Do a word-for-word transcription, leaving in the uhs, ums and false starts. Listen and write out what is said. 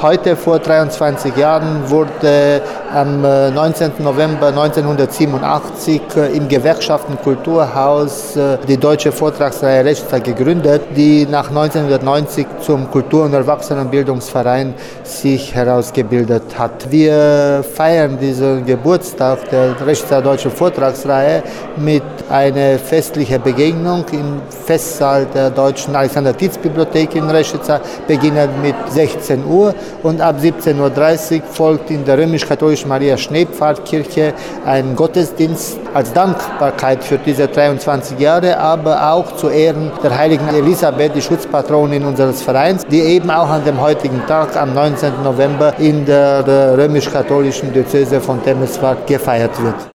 Heute, vor dreiundzwanzig Jahren, wurde am neunzehnten November neunzehnhundertsiebenundachtzig im Gewerkschaften-Kulturhaus die Deutsche Vortragsreihe Reschitzer gegründet, die nach neunzehnhundertneunzig zum Kultur- und Erwachsenenbildungsverein sich herausgebildet hat. Wir feiern diesen Geburtstag der Reschitzer Deutschen Vortragsreihe mit einer festlichen Begegnung im Festsaal der Deutschen Alexander-Tietz-Bibliothek in Reschitzer, beginnend mit sechzehn Uhr, und ab siebzehn Uhr dreißig folgt in der römisch-katholischen Maria-Schnee-Pfarrkirche ein Gottesdienst als Dankbarkeit für diese dreiundzwanzig Jahre, aber auch zu Ehren der heiligen Elisabeth, die Schutzpatronin unseres Vereins, die eben auch an dem heutigen Tag, am neunzehnten November, in der römisch-katholischen Diözese von Temeswar gefeiert wird.